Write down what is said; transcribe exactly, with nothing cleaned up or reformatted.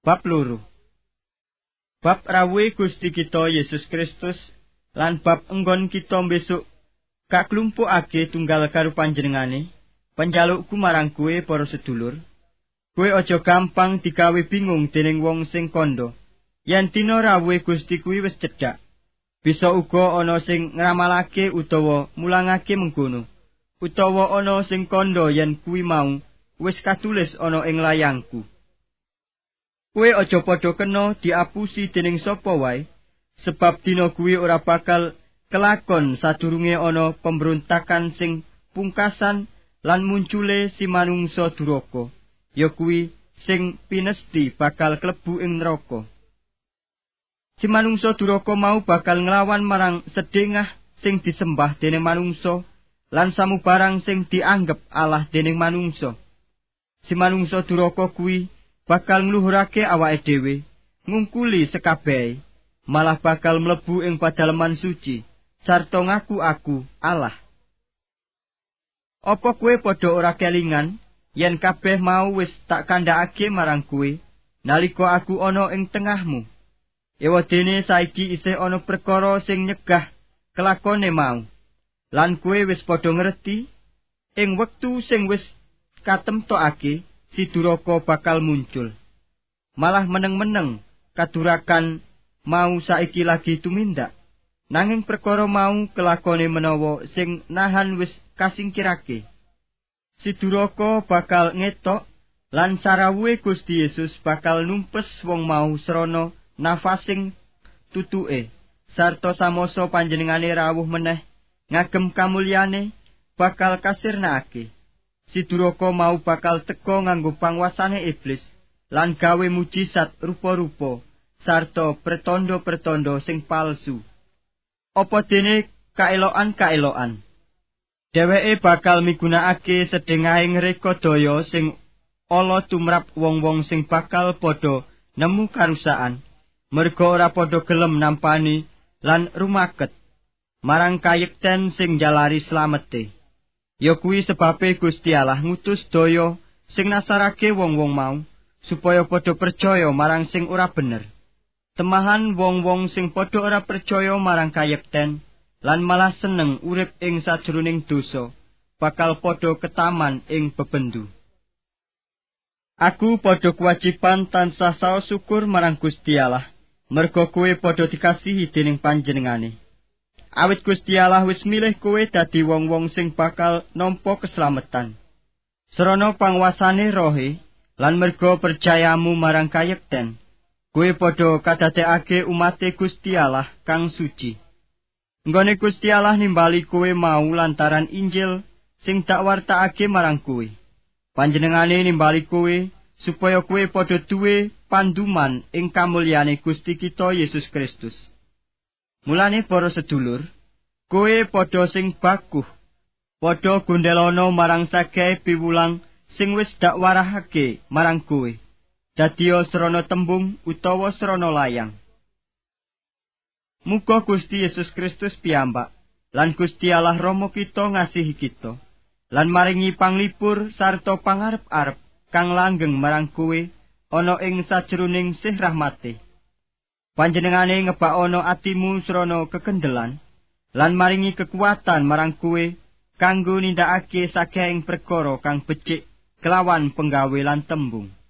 Bab loro. Bab rawuhe Gusti kita Yesus Kristus lan bab enggon kita besok kaklumpukake tunggal karo panjenengane. Panjalukku marang kowe para sedulur, kowe aja gampang digawe bingung dening wong sing kandha. Yen dina rawuhe Gusti kuwi wis cedhak, bisa uga ana sing ngramalake utawa mulangake mengkono, utawa ana sing kandha yen kuwi mau wis katulis ana ing layangku. Kowe aja padha kena diapusi dening sapa wae, sebab dina kuwi ora bakal kelakon sadurunge ana pemberontakan sing pungkasan lan muncule si manungsa duraka, ya kuwi sing pinesti bakal klebu ing neraka. Si manungsa duraka mau bakal nglawan marang sedengah sing disembah dening manungsa lan samubarang sing dianggep Allah dening manungsa. Si manungsa duraka kuwi bakal ngluhurake awake dhewe, ngungkuli sekabehe, malah bakal mlebu ing padalaman suci, sarta ngaku aku Allah. Apa kowe padha ora kelingan yen kabeh mau wis tak kandhakake marang kowe nalika aku ana ing tengahmu? Ewadene saiki isih ana perkara sing nyegah kelakone mau, lan kowe wis padha ngerti ing wektu sing wis katemtokake si duraka bakal muncul. Malah meneng-meneng kadurakan mau saiki lagi tumindak. Nanging perkara mau kelakone menawa sing nahan wis kasingkirake. Si duraka bakal ngetok lan sarawuhe Gusti Yesus bakal numpes wong mau srana nafasing tutuke. Sarta samoso panjenengane rawuh meneh ngagem kamulyane bakal kasirnakake. Si duraka mau bakal teka nganggo pangwasane iblis lan gawe mujizat rupa-rupa sarta pretanda-pretanda sing palsu. Apa dene kaelokan-kaelokan. Dheweke bakal migunakake sedengahing reka daya sing ala tumrap wong-wong sing bakal padha nemu karusaan, merga ora padha gelem nampani lan rumaket marang kayekten sing njalari slamete. Ya kuwi sebabe Gusti Allah ngutus daya sing nasarake wong-wong mau supaya padha percaya marang sing ora bener. Temahan wong-wong sing padha ora percaya marang kayekten lan malah seneng urip ing sajroning dosa bakal padha ketaman ing bebendu. Aku padha kewajiban tansah saos syukur marang Gusti Allah merga kowe padha dikasihi dening panjenengane. Awit Gusti Allah wis milih kowe dadi wong-wong sing bakal nampa keslametan. Srana panguwasane rohe lan merga percayamu marang kayekten, kowe padha kadadekake umate Gusti Allah kang suci. Nggone Gusti Allah nimbali kowe mau lantaran Injil sing dak wartakake marang kowe. Panjenengane nimbali kowe supaya kowe padha duwe panduman ing kamulyane Gusti kita Yesus Kristus. Mulane para sedulur, kowe padha sing baguh, padha gondelana marang sagae piwulang sing wis dak warahake marang kowe, dadiya srana tembung utawa srana layang. Muga Gusti Yesus Kristus piyambak lan Gusti Allah Rama kita ngasihi kita, lan maringi panglipur sarta pangarep-arep kang langgeng marang kowe ana ing sajroning sih rahmate. Panjenengane ngebakana atimu srana kekendelan lan maringi kekuatan marang kowe kanggo nindakake saking perkara kang becik kelawan penggawe lan tembung.